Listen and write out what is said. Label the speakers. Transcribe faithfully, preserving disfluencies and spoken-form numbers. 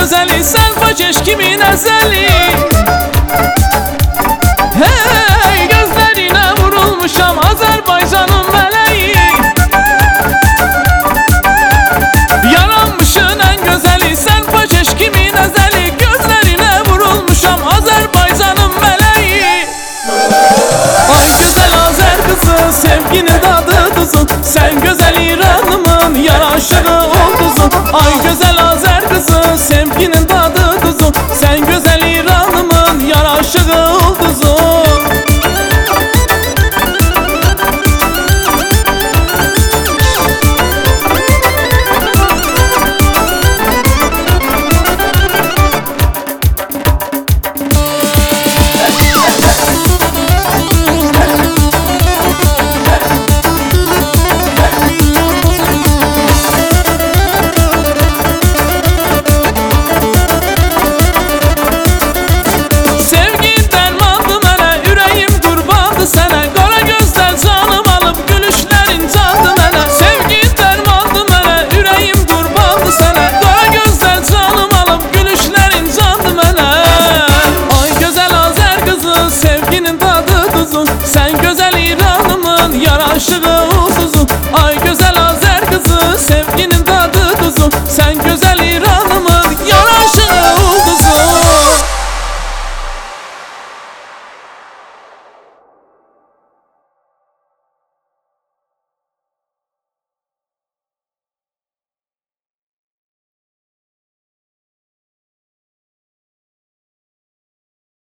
Speaker 1: gözeli, sen Fakeş kimin ezeli. Hey, gözlerine vurulmuşam Azerbaycan'ın meleği. Yaranmışın en gözeli, sen Fakeş kimin ezeli. Gözlerine vurulmuşam Azerbaycan'ın meleği. Ay güzel Azer kızı, sevginin tadı tuzu, sen güzel İran'ımın yaraşığı olduzu. Ay güzel Azer kızı, sevginin tadı tuzu, sen güzel İran'ımın yaraşığı olduzu. Sen güzel İran'ımın yaraşığı uzun. Ay güzel